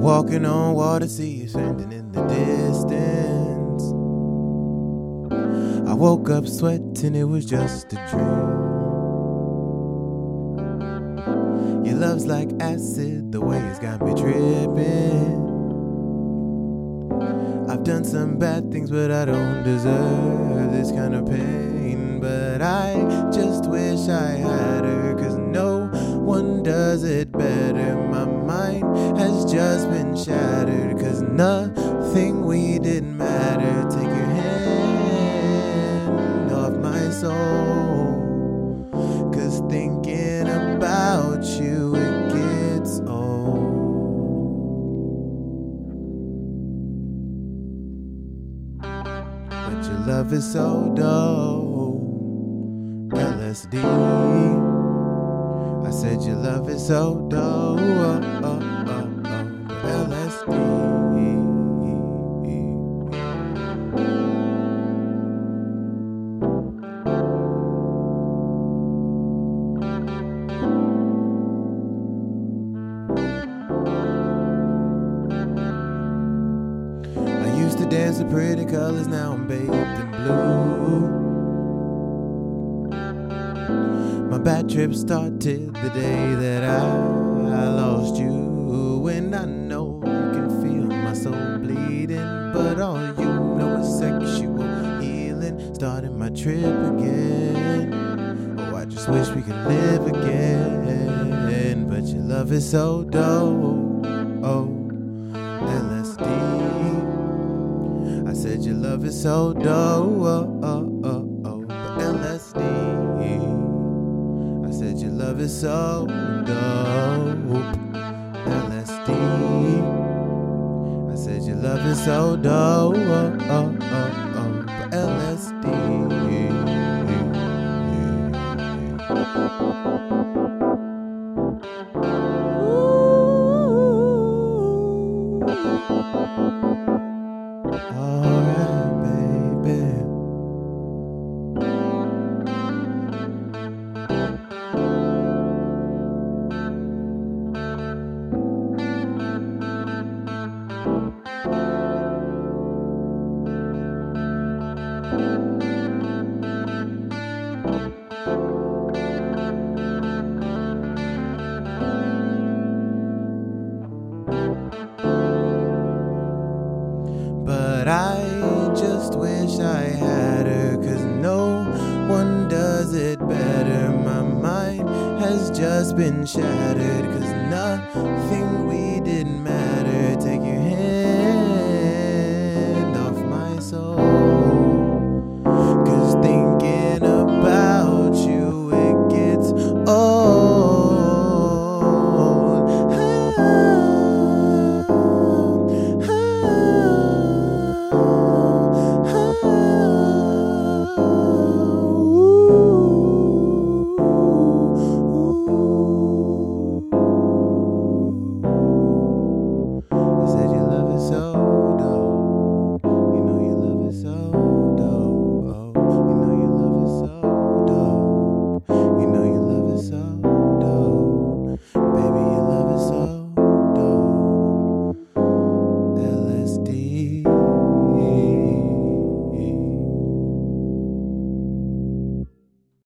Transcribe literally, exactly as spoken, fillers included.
Walking on water, see you standing in the distance. I woke up sweating, it was just a dream. Your love's like acid, the way it's got me tripping. I've done some bad things, but I don't deserve this kind of pain. But I just wish I had her, 'cause no one does it better. My mind has just been shattered, 'cause nothing we did matter. Take your hand off my soul, 'cause thinking about you, it gets old. But your love is so dope, L S D. I said your love is so dope, oh, oh, oh, oh, L S D. I used to dance with pretty colors, now I'm bathed in blue. My bad trip started the day that I, I lost you. And I know you can feel my soul bleeding, but all you know is sexual healing. Starting my trip again. Oh, I just wish we could live again. But your love is so dope, oh, L S D. I said your love is so dope, oh, oh, oh, oh, but L S D. I said your love is so dope, L S D. I said your love is so dope, oh, oh, oh, oh, but L S D. Alright, baby. But I just wish I had her, 'cause no one does it better. My mind has just been shattered, 'cause nothing